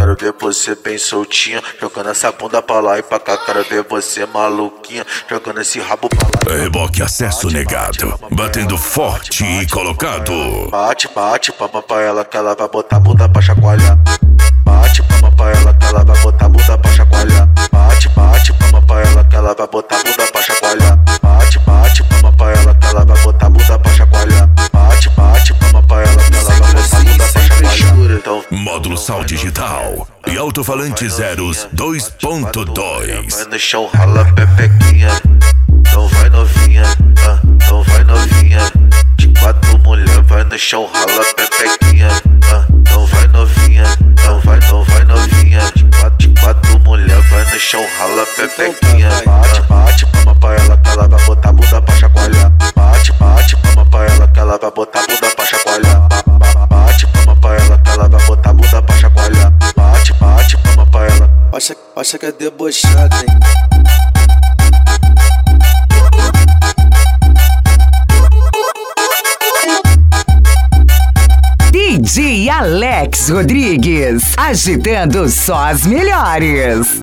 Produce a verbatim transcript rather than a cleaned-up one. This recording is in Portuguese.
quero ver você bem soltinha, jogando essa bunda pra lá e pra cá, quero ver você maluquinha, jogando esse rabo pra lá. Reboque acesso negado, batendo forte e colocado. Bate, bate, palma pra ela que ela vai botar a bunda pra chacoalhar. Bate, palma pra ela que ela vai botar a bunda pra chacoalhar. Bate, bate, palma pra ela que ela vai botar a bunda pra chacoalhar. Bate, bate, palma pra ela que ela vai botar a bunda pra chacoalhar. Bate, bate, palma pra ela que ela vai botar a bunda pra chacoalhar. Então, Módulo Sal Digital e alto-falante Zeros dois ponto dois. vai no chão, rala pepequinha. Então vai novinha, ah, então vai novinha. De quatro mulher, vai no chão, rala pepequinha. Ah, então vai novinha, então vai, então vai novinha. De quatro, de quatro mulher, vai no chão, rala pepequinha. Bate, bate, palma pra ela que ela vai botar a bunda pra chacoalhar. Bate, bate, palma pra ela que ela vai botar a bunda pra chacoalhar. Bate, palma pra ela que ela vai botar a bunda pra chacoalhar. Bate, bate, palma pra ela. Acha, acha que é debochado, hein? D J Alex Rodrigues, agitando só as melhores.